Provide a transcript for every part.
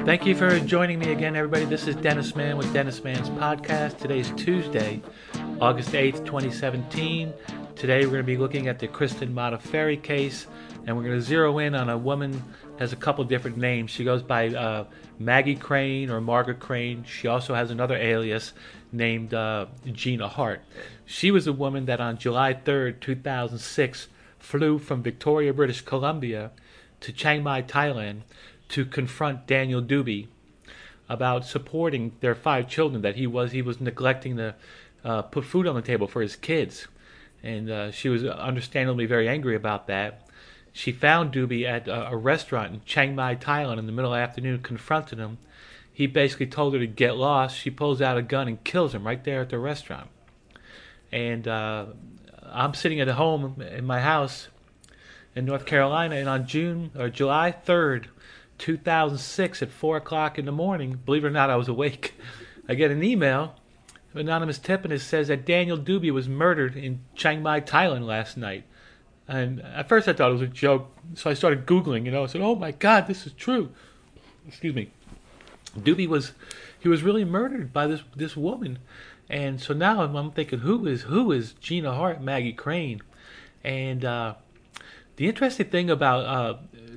Thank you for joining me again, everybody. This is Dennis Mann with Dennis Mann's Podcast. Today is Tuesday, August 8th, 2017. Today we're going to be looking at the Kristen Modafferi case, and we're going to zero in on a woman that has a couple different names. She goes by Maggie Crane or Margaret Crane. She also has another alias named Gina Hart. She was a woman that on July 3rd, 2006, flew from Victoria, British Columbia to Chiang Mai, Thailand, to confront Daniel Dubie about supporting their 5 children, that he was neglecting to put food on the table for his kids. And she was understandably very angry about that. She found Dubie at a restaurant in Chiang Mai, Thailand in the middle of the afternoon, confronted him. He basically told her to get lost. She pulls out a gun and kills him right there at the restaurant. And I'm sitting at home in my house in North Carolina, and on July 3rd, 2006 at 4 o'clock in the morning, believe it or not, I was awake. I get an email, an anonymous tip, and it says that Daniel Dubie was murdered in Chiang Mai, Thailand last night. And at first I thought it was a joke, so I started Googling, I said, oh my God, this is true. Excuse me. Dubie was really murdered by this woman. And so now I'm thinking, who is Gina Hart, Maggie Crane? And the interesting thing about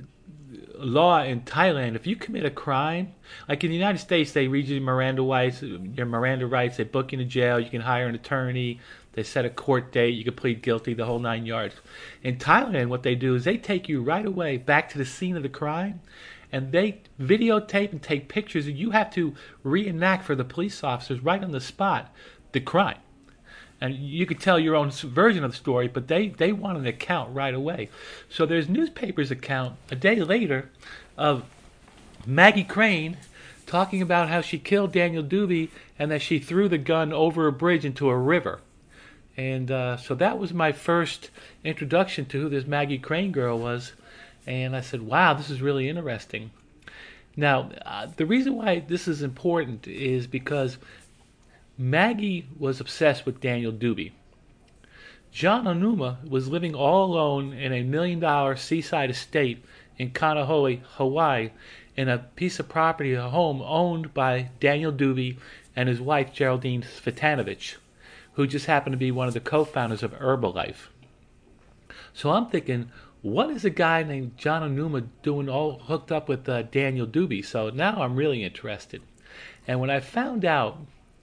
law in Thailand, if you commit a crime, like in the United States, they read you your Miranda rights, they book you in jail, you can hire an attorney, they set a court date, you can plead guilty, the whole 9 yards. In Thailand, what they do is they take you right away back to the scene of the crime, and they videotape and take pictures, and you have to reenact for the police officers right on the spot the crime. And you could tell your own version of the story, but they want an account right away. So there's newspapers account a day later of Maggie Crane talking about how she killed Daniel Dubie and that she threw the gun over a bridge into a river. And so that was my first introduction to who this Maggie Crane girl was. And I said, wow, this is really interesting. Now, the reason why this is important is because Maggie was obsessed with Daniel Dubie. John Onuma was living all alone in a $1 million seaside estate in Kaneohe, Hawaii, in a piece of property, a home owned by Daniel Dubie and his wife Geraldine Svetanovich, who just happened to be one of the co-founders of Herbalife. So I'm thinking, what is a guy named John Onuma doing all hooked up with Daniel Dubie? So now I'm really interested. And when I found out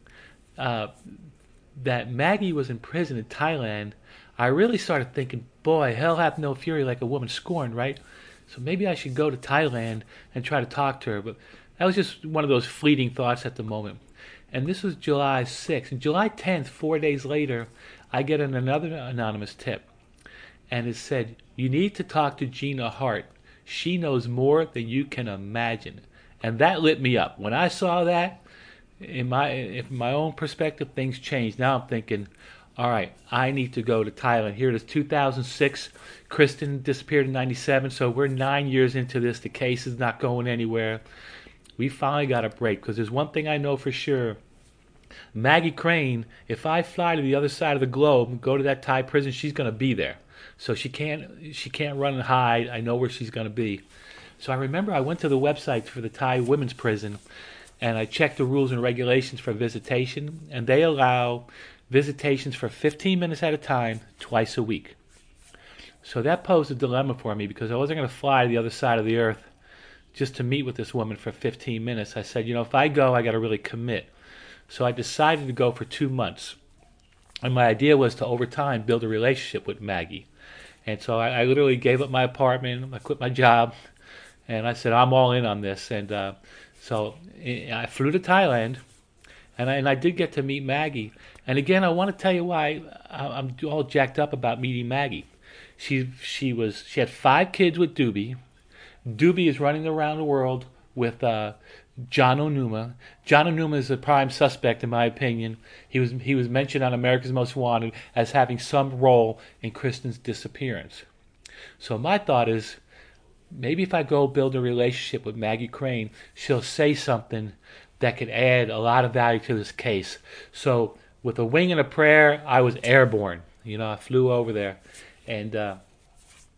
that Maggie was in prison in Thailand, I really started thinking, boy, hell hath no fury like a woman scorned, right? So maybe I should go to Thailand and try to talk to her. But that was just one of those fleeting thoughts at the moment. And this was July 6th. And July 10th, 4 days later, I get another anonymous tip. And it said, you need to talk to Gina Hart. She knows more than you can imagine. And that lit me up. When I saw that, in my own perspective, things changed. Now I'm thinking, all right, I need to go to Thailand. Here it is, 2006. Kristen disappeared in 97, so we're 9 years into this. The case is not going anywhere. We finally got a break, because there's one thing I know for sure. Maggie Crane, if I fly to the other side of the globe and go to that Thai prison, she's going to be there. So she can't run and hide. I know where she's going to be. So I remember I went to the website for the Thai women's prison, and I checked the rules and regulations for visitation, and they allow visitations for 15 minutes at a time, twice a week. So that posed a dilemma for me, because I wasn't going to fly to the other side of the earth just to meet with this woman for 15 minutes. I said, if I go, I got to really commit. So I decided to go for 2 months. And my idea was to, over time, build a relationship with Maggie. And so I literally gave up my apartment, I quit my job, and I said, I'm all in on this. And so I flew to Thailand, and I did get to meet Maggie. And again, I want to tell you why I'm all jacked up about meeting Maggie. She had 5 kids with Dubie. Dubie is running around the world with John Onuma. John Onuma is a prime suspect, in my opinion. He was mentioned on America's Most Wanted as having some role in Kristen's disappearance. So my thought is, maybe if I go build a relationship with Maggie Crane, she'll say something that could add a lot of value to this case. So with a wing and a prayer, I was airborne. I flew over there. And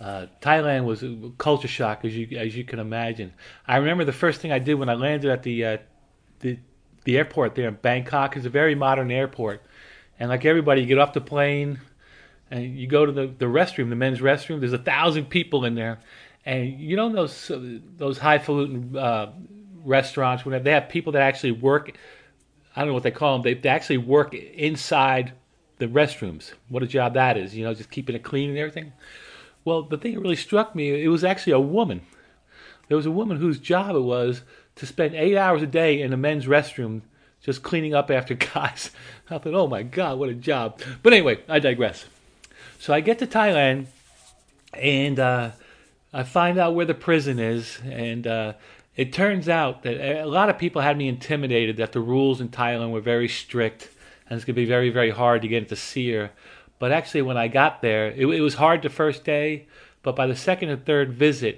Thailand was a culture shock, as you can imagine. I remember the first thing I did when I landed at the the airport there in Bangkok. Is a very modern airport, and like everybody, you get off the plane and you go to the restroom, the men's restroom. There's 1,000 people in there, and you know those highfalutin restaurants when they have people that actually work. I don't know what they call them. They actually work inside the restrooms. What a job that is, just keeping it clean and everything. Well, the thing that really struck me, it was actually a woman. There was a woman whose job it was to spend 8 hours a day in the men's restroom just cleaning up after guys. I thought, oh my God, what a job. But anyway, I digress. So I get to Thailand, and I find out where the prison is, and it turns out that a lot of people had me intimidated that the rules in Thailand were very strict, and it's going to be very, very hard to get into see her. But actually, when I got there, it was hard the first day, but by the second and third visit,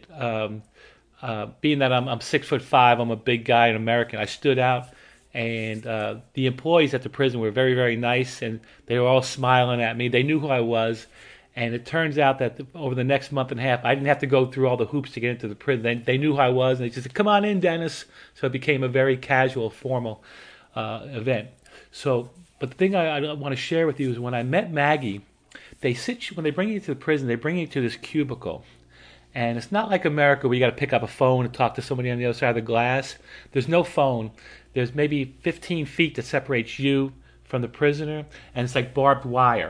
being that I'm 6'5", I'm a big guy, an American, I stood out, and the employees at the prison were very, very nice, and they were all smiling at me. They knew who I was, and it turns out that over the next month and a half, I didn't have to go through all the hoops to get into the prison. They knew who I was, and they just said, "Come on in, Dennis." So it became a very casual, formal event. But the thing I want to share with you is when I met Maggie, when they bring you to the prison, they bring you to this cubicle. And it's not like America where you got to pick up a phone and talk to somebody on the other side of the glass. There's no phone. There's maybe 15 feet that separates you from the prisoner, and it's like barbed wire.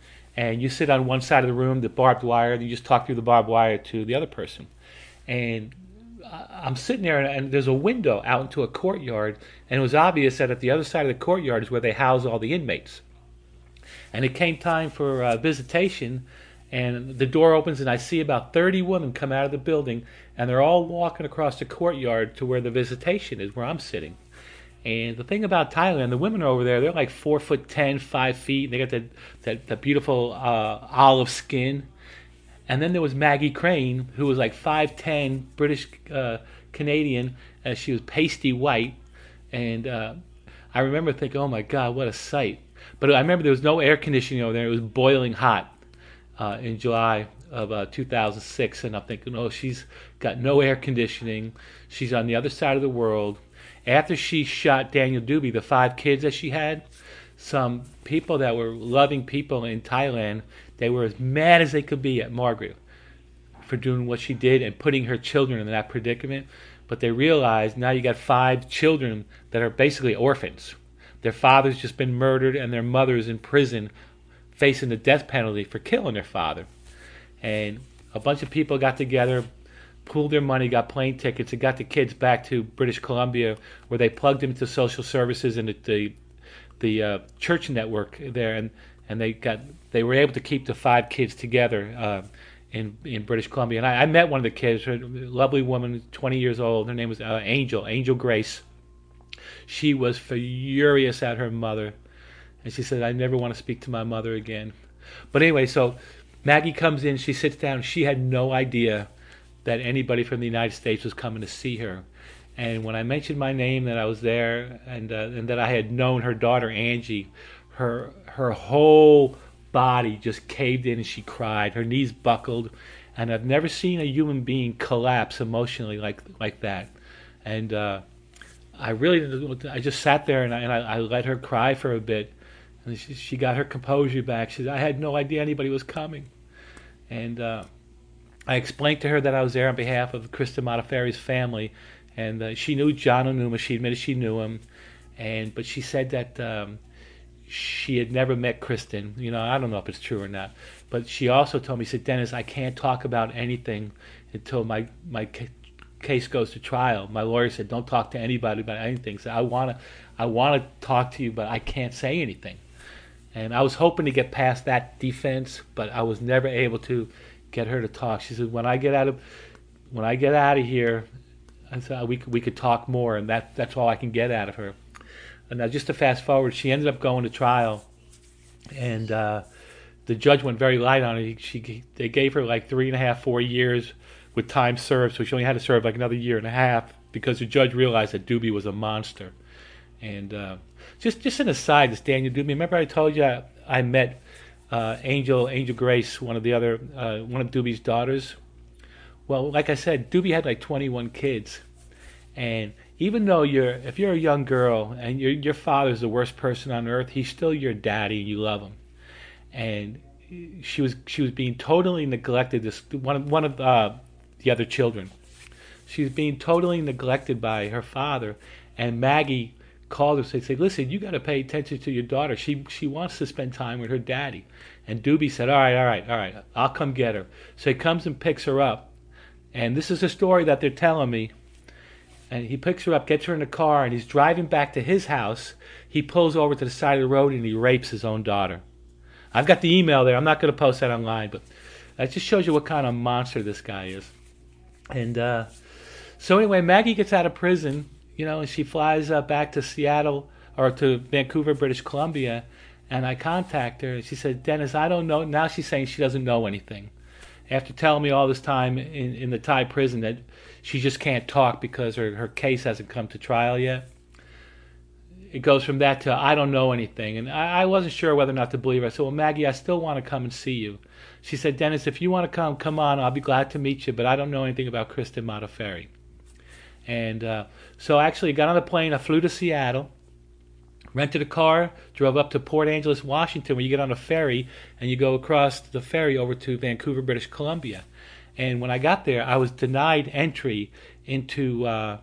And you sit on one side of the room, the barbed wire, and you just talk through the barbed wire to the other person. And I'm sitting there, and there's a window out into a courtyard, and it was obvious that at the other side of the courtyard is where they house all the inmates. And it came time for visitation, and the door opens, and I see about 30 women come out of the building, and they're all walking across the courtyard to where the visitation is, where I'm sitting. And the thing about Thailand, the women over there, they're like 4'10", 5 feet. They got that beautiful olive skin. And then there was Maggie Crane, who was like 5'10", British Canadian. She was pasty white. And I remember thinking, oh my God, what a sight. But I remember there was no air conditioning over there. It was boiling hot in July of 2006. And I'm thinking, oh, she's got no air conditioning. She's on the other side of the world. After she shot Daniel Duby, the 5 kids that she had, some people that were loving people in Thailand, they were as mad as they could be at Margaret for doing what she did and putting her children in that predicament. But they realized now you got 5 children that are basically orphans. Their father's just been murdered and their mother's in prison facing the death penalty for killing their father. And a bunch of people got together, pooled their money, got plane tickets, and got the kids back to British Columbia, where they plugged them into social services and the church network there, and they were able to keep the 5 kids together in British Columbia. And I met one of the kids, a lovely woman, 20 years old. Her name was Angel Grace. She was furious at her mother, and she said, "I never want to speak to my mother again." But anyway, so Maggie comes in, she sits down. She had no idea that anybody from the United States was coming to see her. And when I mentioned my name, that I was there, and that I had known her daughter Angie, her whole body just caved in and she cried. Her knees buckled, and I've never seen a human being collapse emotionally like that. And I just sat there and I let her cry for a bit, and she got her composure back. She said, "I had no idea anybody was coming," and I explained to her that I was there on behalf of Kristen Modafferi's family, and she knew John Onuma. She admitted she knew him, but she said that she had never met Kristen. I don't know if it's true or not, but she also told me, she said, "Dennis, I can't talk about anything until my case goes to trial." My lawyer said, "Don't talk to anybody about anything." So I want to talk to you, but I can't say anything. And I was hoping to get past that defense, but I was never able to get her to talk. She said, when I get out of here, I said, we could talk more, and that's all I can get out of her. And now, just to fast forward, she ended up going to trial, and the judge went very light on it. They gave her like 3.5, 4 years with time served, so she only had to serve like another 1.5 years because the judge realized that Duby was a monster. And just an aside, this Daniel Duby. Remember I told you I met Angel Grace, one of Doobie's daughters. Well, like I said, Doobie had like 21 kids, and even though if you're a young girl and your father's the worst person on earth, he's still your daddy and you love him. And she was being totally neglected. This one of the other children. She was being totally neglected by her father, and Maggie called her and said, "Listen, you got to pay attention to your daughter. She wants to spend time with her daddy." And Doobie said, "All right, I'll come get her." So he comes and picks her up, and this is a story that they're telling me. And he picks her up, gets her in the car, and he's driving back to his house. He pulls over to the side of the road and he rapes his own daughter. I've got the email there. I'm not going to post that online, but that just shows you what kind of monster this guy is. And so anyway, Maggie gets out of prison, and she flies back to Seattle or to Vancouver, British Columbia, and I contact her. She said, "Dennis, I don't know." Now she's saying she doesn't know anything. After telling me all this time in the Thai prison that she just can't talk because her case hasn't come to trial yet. It goes from that to I don't know anything. And I wasn't sure whether or not to believe her. I said, "Well, Maggie, I still want to come and see you." She said, "Dennis, if you want to come on. I'll be glad to meet you, but I don't know anything about Kristen Modafferi." And so actually I got on the plane. I flew to Seattle, rented a car, drove up to Port Angeles, Washington, where you get on a ferry and you go across the ferry over to Vancouver, British Columbia. And when I got there, I was denied entry into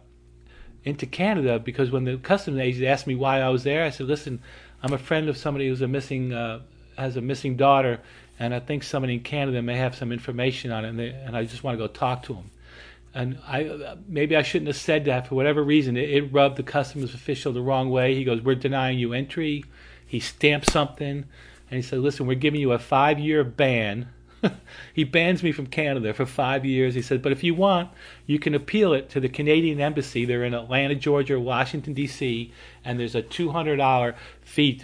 Canada because when the customs agent asked me why I was there, I said, "Listen, I'm a friend of somebody who's has a missing daughter, and I think somebody in Canada may have some information on it, and I just want to go talk to him." And maybe I shouldn't have said that for whatever reason. It rubbed the customs official the wrong way. He goes, "We're denying you entry." He stamped something, and he said, "Listen, we're giving you a 5-year ban." He bans me from Canada for 5 years. He said, "But if you want, you can appeal it to the Canadian Embassy. They're in Atlanta, Georgia, Washington, D.C., and there's a $200 fee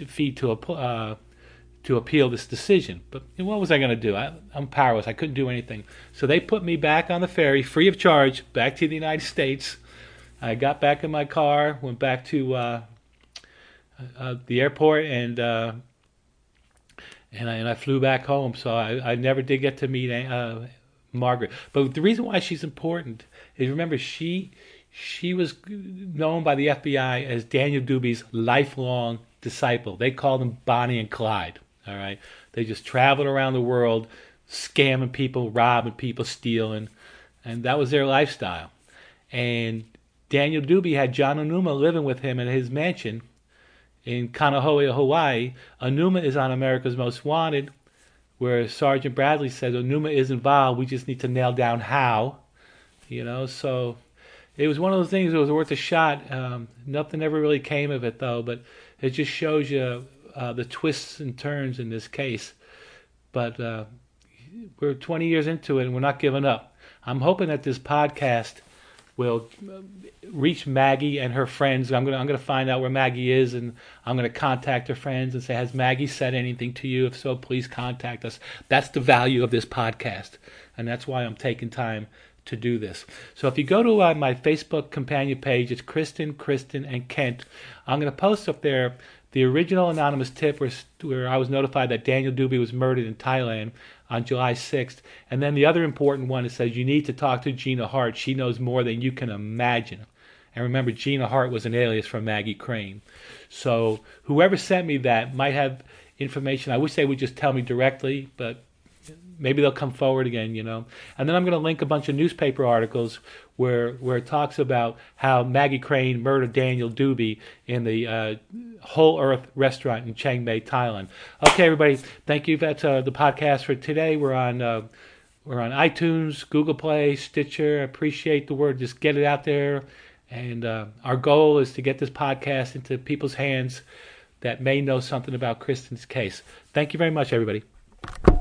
to appeal this decision." But what was I going to do? I'm powerless. I couldn't do anything. So they put me back on the ferry, free of charge, back to the United States. I got back in my car, went back to the airport, and I flew back home. So I never did get to meet Margaret. But the reason why she's important is, remember, she was known by the FBI as Daniel Doobie's lifelong disciple. They called them Bonnie and Clyde. All right, they just traveled around the world, scamming people, robbing people, stealing, and that was their lifestyle. And Daniel Doobie had John Onuma living with him in his mansion in Kanahoe, Hawaii. Onuma is on America's Most Wanted, where Sergeant Bradley says Onuma is involved. We just need to nail down how. So it was one of those things that was worth a shot. Nothing ever really came of it, though, but it just shows you the twists and turns in this case. But we're 20 years into it, and we're not giving up. I'm hoping that this podcast will reach Maggie and her friends. I'm gonna find out where Maggie is, and I'm gonna contact her friends and say, "Has Maggie said anything to you? If so, please contact us." That's the value of this podcast, and that's why I'm taking time to do this. So if you go to my Facebook companion page, it's Kristen, and Kent. I'm going to post up there the original anonymous tip where I was notified that Daniel Doobie was murdered in Thailand on July 6th. And then the other important one, it says you need to talk to Gina Hart. She knows more than you can imagine. And remember, Gina Hart was an alias for Maggie Crane. So whoever sent me that might have information. I wish they would just tell me directly, but maybe they'll come forward again, And then I'm going to link a bunch of newspaper articles where it talks about how Maggie Crane murdered Daniel Doobie in the Whole Earth restaurant in Chiang Mai, Thailand. Okay, everybody, thank you. That's the podcast for today. We're on iTunes, Google Play, Stitcher. I appreciate the word. Just get it out there. And our goal is to get this podcast into people's hands that may know something about Kristen's case. Thank you very much, everybody.